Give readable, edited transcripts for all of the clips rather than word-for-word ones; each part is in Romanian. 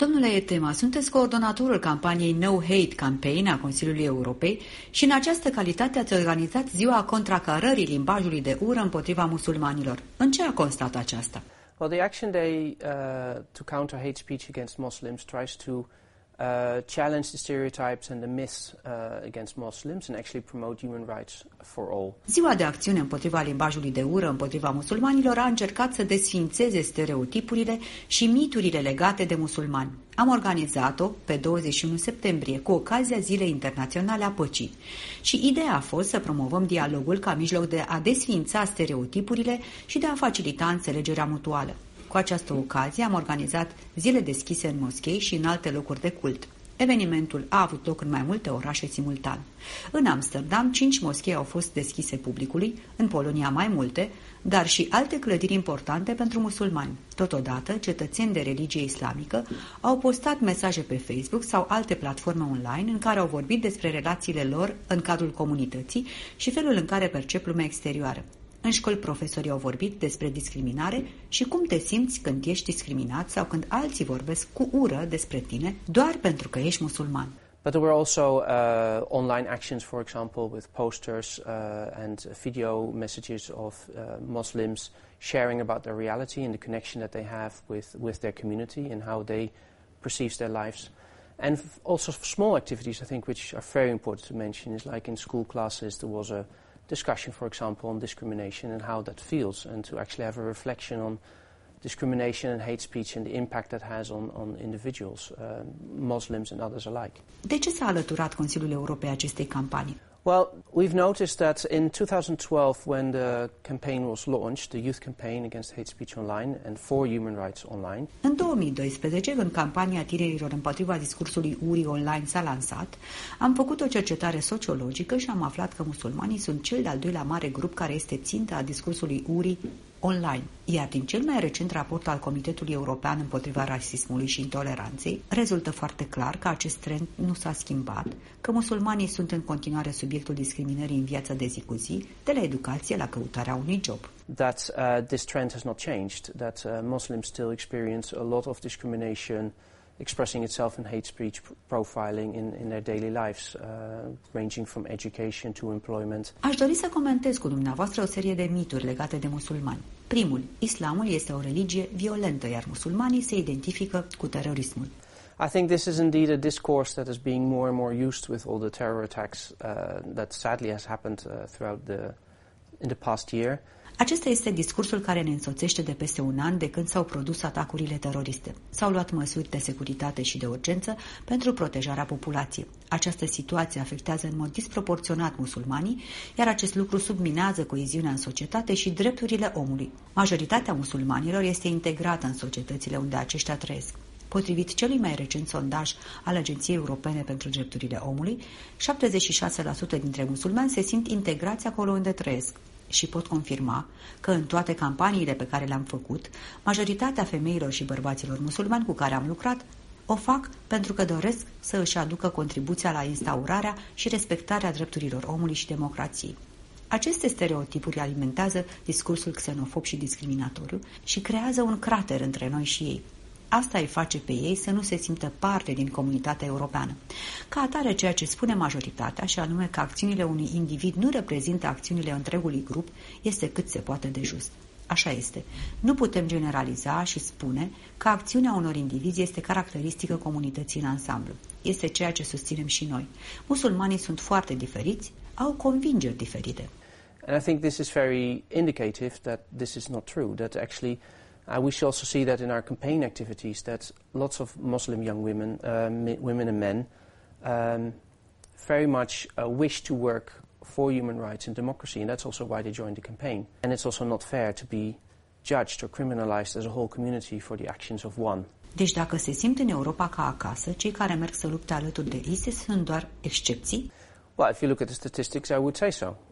Domnule Etema, sunteți coordonatorul campaniei No Hate Campaign a Consiliului Europei și în această calitate ați organizat ziua contracarării limbajului de ură împotriva musulmanilor. În ce a constat aceasta? Well, the Action Day to counter hate speech against Muslims tries to challenge the stereotypes and the myths against Muslims and actually promote human rights for all. Ziua de acțiune împotriva limbajului de ură împotriva musulmanilor a încercat să desființeze stereotipurile și miturile legate de musulmani. Am organizat-o pe 21 septembrie cu ocazia Zilei Internaționale a Păcii și ideea a fost să promovăm dialogul ca mijloc de a desființa stereotipurile și de a facilita înțelegerea mutuală. Cu această ocazie am organizat zile deschise în moschei și în alte locuri de cult. Evenimentul a avut loc în mai multe orașe simultan. În Amsterdam, 5 moschei au fost deschise publicului, în Polonia mai multe, dar și alte clădiri importante pentru musulmani. Totodată, cetățeni de religie islamică au postat mesaje pe Facebook sau alte platforme online în care au vorbit despre relațiile lor în cadrul comunității și felul în care percep lumea exterioară. În școli, profesorii au vorbit despre discriminare și cum te simți când ești discriminat sau când alții vorbesc cu ură despre tine doar pentru că ești musulman. But there were also online actions, for example, with posters and video messages of Muslims sharing about their reality and the connection that they have with their community and how they perceive their lives. And also small activities, I think, which are very important to mention, is like in school classes there was a discussion, for example, on discrimination and how that feels, and to actually have a reflection on discrimination and hate speech and the impact that has on individuals, Muslims and others alike. De ce s-a alăturat Consiliul Europei acestei campanii? Well, we've noticed that in 2012, when the campaign was launched, the youth campaign against hate speech online and for human rights online. În 2012, când campania tinerilor împotriva discursului urii online s-a lansat, am făcut o cercetare sociologică și am aflat că musulmanii sunt cel de-al doilea mare grup care este țintă a discursului urii online. Iar din cel mai recent raport al Comitetului European împotriva rasismului și intoleranței, rezultă foarte clar că acest trend nu s-a schimbat, că musulmanii sunt în continuare subiectul discriminării în viața de zi cu zi, de la educație la căutarea unui job. That this trend has not changed, that Muslims still experience a lot of discrimination expressing itself in hate speech profiling in their daily lives, ranging from education to employment. Aș dori să comentez cu dumneavoastră o serie de mituri legate de musulmani. Primul, islamul este o religie violentă, iar musulmanii se identifică cu terorismul. I think this is indeed a discourse that is being more and more used with all the terror attacks that sadly has happened in the past year. Acesta este discursul care ne însoțește de peste un an de când s-au produs atacurile teroriste. S-au luat măsuri de securitate și de urgență pentru protejarea populației. Această situație afectează în mod disproporționat musulmanii, iar acest lucru subminează coeziunea în societate și drepturile omului. Majoritatea musulmanilor este integrată în societățile unde aceștia trăiesc. Potrivit celui mai recent sondaj al Agenției Europene pentru Drepturile Omului, 76% dintre musulmani se simt integrați acolo unde trăiesc. Și pot confirma că în toate campaniile pe care le-am făcut, majoritatea femeilor și bărbaților musulmani cu care am lucrat o fac pentru că doresc să își aducă contribuția la instaurarea și respectarea drepturilor omului și democrației. Aceste stereotipuri alimentează discursul xenofob și discriminatoriu și creează un crater între noi și ei. Asta îi face pe ei să nu se simtă parte din comunitatea europeană. Ca atare, ceea ce spune majoritatea, și anume că acțiunile unui individ nu reprezintă acțiunile întregului grup, este cât se poate de just. Așa este. Nu putem generaliza și spune că acțiunea unor indivizi este caracteristică comunității în ansamblu. Este ceea ce susținem și noi. Musulmanii sunt foarte diferiți, au convingeri diferite. And I think this is very indicative that this is not true, that actually we should also see that in our campaign activities that lots of Muslim young women, women and men, very much wish to work for human rights and democracy, and that's also why they joined the campaign. And it's also not fair to be judged or criminalized as a whole community for the actions of one. Deci dacă se simt în Europa ca acasă, cei care merg să lupte alături de ISIS sunt doar excepții? Well, if you look at the statistics, I would say so.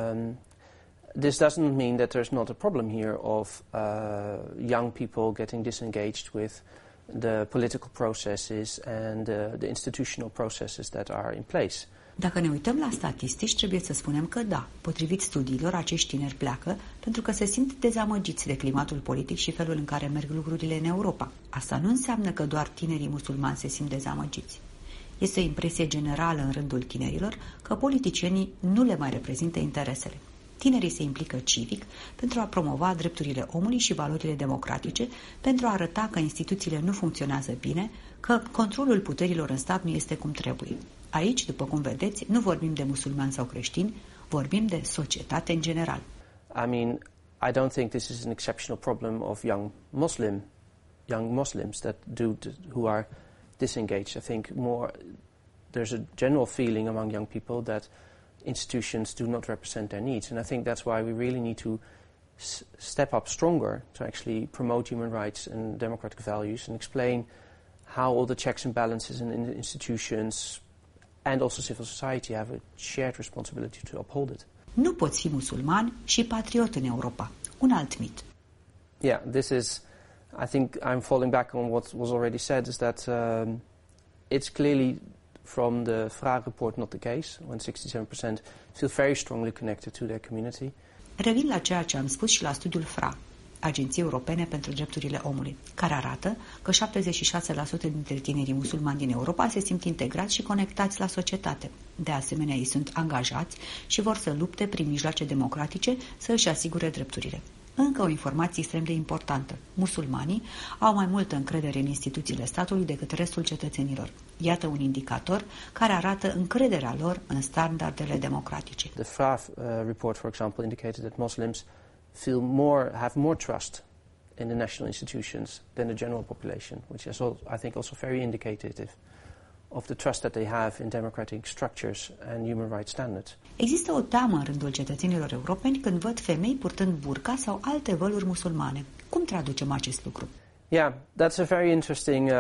This doesn't mean that there's not a problem here of young people getting disengaged with the political processes and the institutional processes that are in place. Dacă ne uităm la statistici, trebuie să spunem că da, potrivit studiilor, acești tineri pleacă pentru că se simt dezamăgiți de climatul politic și felul în care merg lucrurile în Europa. Asta nu înseamnă că doar tinerii musulmani se simt dezamăgiți. Este o impresie generală în rândul tinerilor că politicienii nu le mai reprezintă interesele. Tinerii se implică civic pentru a promova drepturile omului și valorile democratice, pentru a arăta că instituțiile nu funcționează bine, că controlul puterilor în stat nu este cum trebuie. Aici, după cum vedeți, nu vorbim de musulmani sau creștini, vorbim de societate în general. I mean, I don't think this is an exceptional problem of young Muslims who are disengaged. I think there's a general feeling among young people that institutions do not represent their needs, and I think that's why we really need to step up stronger to actually promote human rights and democratic values and explain how all the checks and balances in institutions and also civil society have a shared responsibility to uphold it. Nu poți fi musulman și patriot în Europa. Un alt mit. Yeah, I think I'm falling back on what was already said, is that it's clearly from the FRA report not the case, when 67% feel very strongly connected to their community. Revin la ceea ce am spus și la studiul FRA, Agenției Europene pentru Drepturile Omului, care arată că 76% dintre tinerii musulmani din Europa se simt integrați și conectați la societate. De asemenea, ei sunt angajați și vor să lupte prin mijloace democratice să își asigure drepturile. Încă o informație extrem de importantă. Musulmanii au mai multă încredere în instituțiile statului decât restul cetățenilor. Iată un indicator care arată încrederea lor în standardele democratice. The FRA report, for example, indicated that Muslims have more trust in the national institutions than the general population, which is, I think, also very indicative of the trust that they have in democratic structures and human rights standards. Există o teamă în rândul cetățenilor europeni când văd femei purtând burka sau alte văluri musulmane. Cum traducem acest lucru? Yeah, that's a very interesting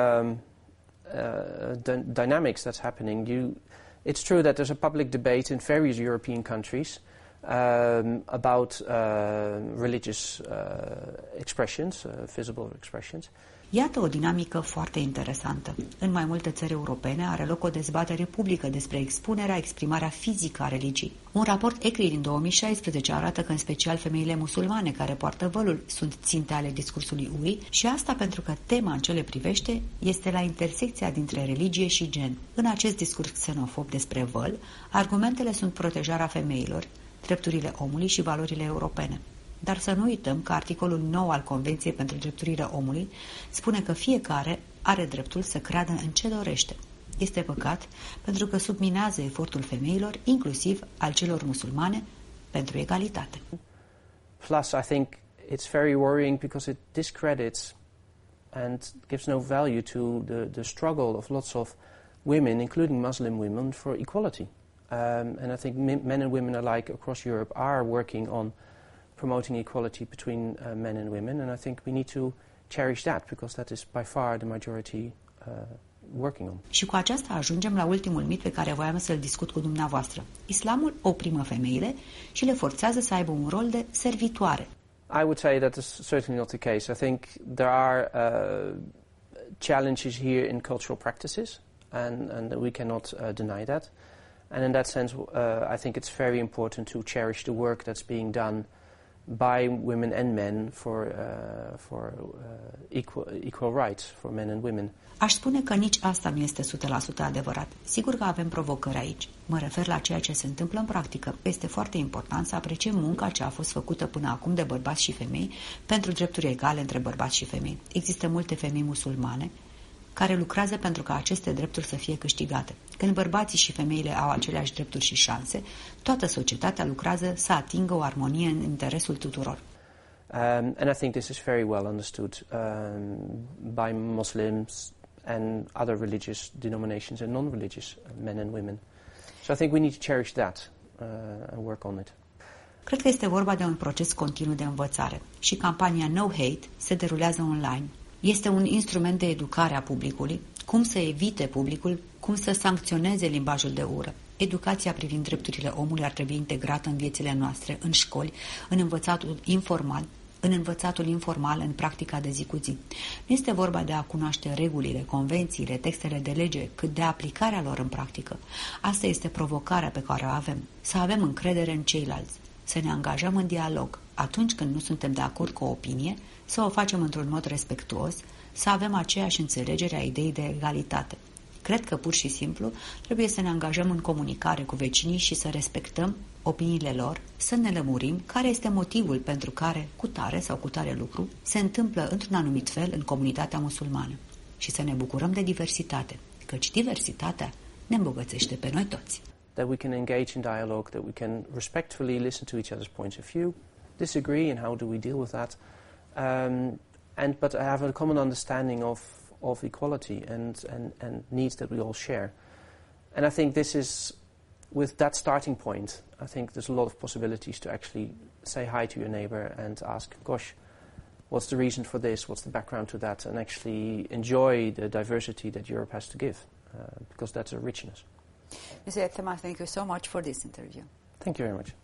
dynamics that's happening. It's true that there's a public debate in various European countries about religious expressions, visible expressions. Iată o dinamică foarte interesantă. În mai multe țări europene are loc o dezbatere publică despre exprimarea fizică a religiei. Un raport ECRI din 2016 arată că în special femeile musulmane care poartă vălul sunt ținte ale discursului UE și asta pentru că tema în ce le privește este la intersecția dintre religie și gen. În acest discurs xenofob despre văl, argumentele sunt protejarea femeilor, drepturile omului și valorile europene. Dar să nu uităm că articolul 9 al Convenției pentru Drepturile Omului spune că fiecare are dreptul să creadă în ce dorește. Este păcat pentru că subminează efortul femeilor, inclusiv al celor musulmane, pentru egalitate. Plus, I think it's very worrying because it discredits and gives no value to the struggle of lots of women, including Muslim women, for equality. And I think men and women alike across Europe are working on promoting equality between men and women, and I think we need to cherish that because that is by far the majority working on. Și cu aceasta ajungem la ultimul mit pe care voiam să-l discut cu dumneavoastră. Islamul oprimă femeile și le forțează să aibă un rol de servitoare. I would say that is certainly not the case. I think there are challenges here in cultural practices, and we cannot deny that. And in that sense, I think it's very important to cherish the work that's being done by women and men for equal rights for men and women. Aș spune că nici asta nu este 100% adevărat. Sigur că avem provocări aici. Mă refer la ceea ce se întâmplă în practică. Este foarte important să apreciem munca ce a fost făcută până acum de bărbați și femei pentru drepturi egale între bărbați și femei. Există multe femei musulmane care lucrează pentru ca aceste drepturi să fie câștigate. Când bărbații și femeile au aceleași drepturi și șanse, toată societatea lucrează să atingă o armonie în interesul tuturor. And I think this is very well understood by Muslims and other religious denominations and non-religious men and women. So I think we need to cherish that and work on it. Cred că este vorba de un proces continuu de învățare și campania No Hate se derulează online. Este un instrument de educare a publicului, cum să evite publicul, cum să sancționeze limbajul de ură. Educația privind drepturile omului ar trebui integrată în viețile noastre, în școli, în învățatul informal. în învățatul informal, în practica de zi cu zi. Nu este vorba de a cunoaște regulile, convențiile, textele de lege, cât de aplicarea lor în practică. Asta este provocarea pe care o avem, să avem încredere în ceilalți, să ne angajăm în dialog. Atunci când nu suntem de acord cu o opinie, să o facem într-un mod respectuos, să avem aceeași înțelegere a ideii de egalitate. Cred că pur și simplu trebuie să ne angajăm în comunicare cu vecinii și să respectăm opiniile lor, să ne lămurim care este motivul pentru care cu tare sau cu tare lucru se întâmplă într-un anumit fel în comunitatea musulmană și să ne bucurăm de diversitate, căci diversitatea ne îmbogățește pe noi toți. That we can engage in dialogue, that we can respectfully listen to each other's points of view, disagree, and how do we deal with that, but have a common understanding of equality and needs that we all share. And I think this is, with that starting point, I think there's a lot of possibilities to actually say hi to your neighbor and ask, gosh, what's the reason for this, what's the background to that, and actually enjoy the diversity that Europe has to give, because that's a richness. Mr. Etema, thank you so much for this interview. Thank you very much.